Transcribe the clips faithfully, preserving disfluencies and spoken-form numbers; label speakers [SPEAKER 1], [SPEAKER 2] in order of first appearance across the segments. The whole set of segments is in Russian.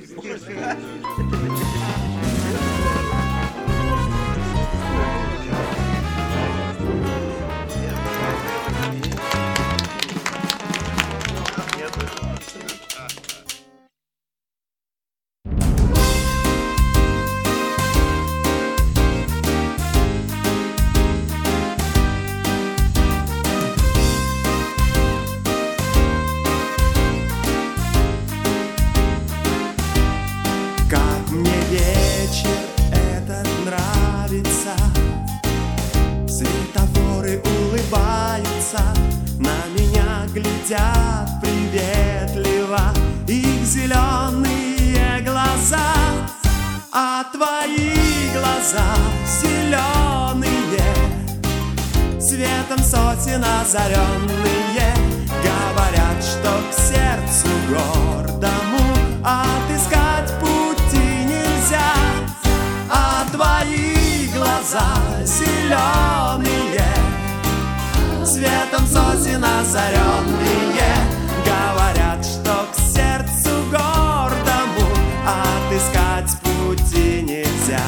[SPEAKER 1] Светофоры улыбаются, на меня глядят приветливо их зеленые глаза. А твои глаза зеленые, светом сотен озаренные, говорят, что к сердцу гордому отыскать пути нельзя. А твои глаза зеленые, светом сосен озаренные, говорят, что к сердцу гордому отыскать пути нельзя.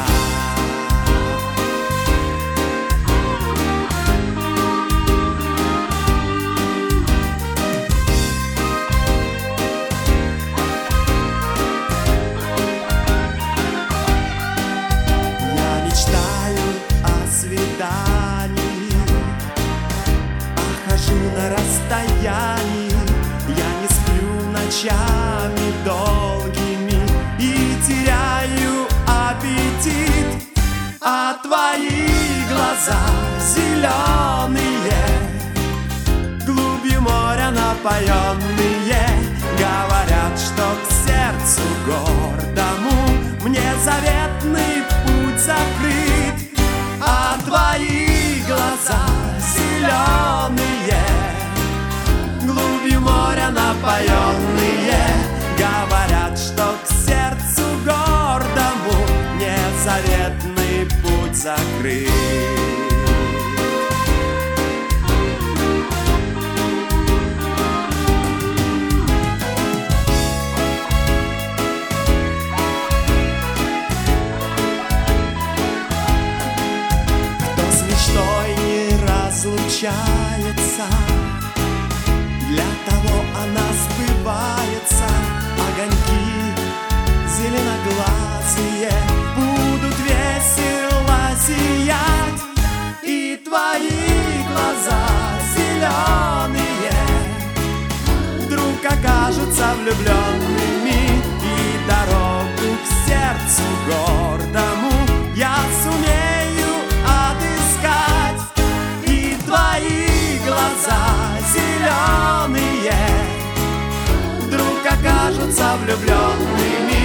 [SPEAKER 1] На расстоянии я не сплю ночами долгими и теряю аппетит. А твои глаза зеленые, глубью моря напоенные, говорят, что к сердцу гордому мне заветный путь закрыт. А твои глаза зеленые, глубью моря напоенные, говорят, что к сердцу гордому мне заветный путь закрыт. Случается, для того она сбывается. Огоньки зеленоглазые будут весело сиять, и твои глаза зеленые вдруг окажутся влюбленными, и дорогу к сердцу гордому я сумею отыскать. Твои глаза зеленые вдруг окажутся влюбленными,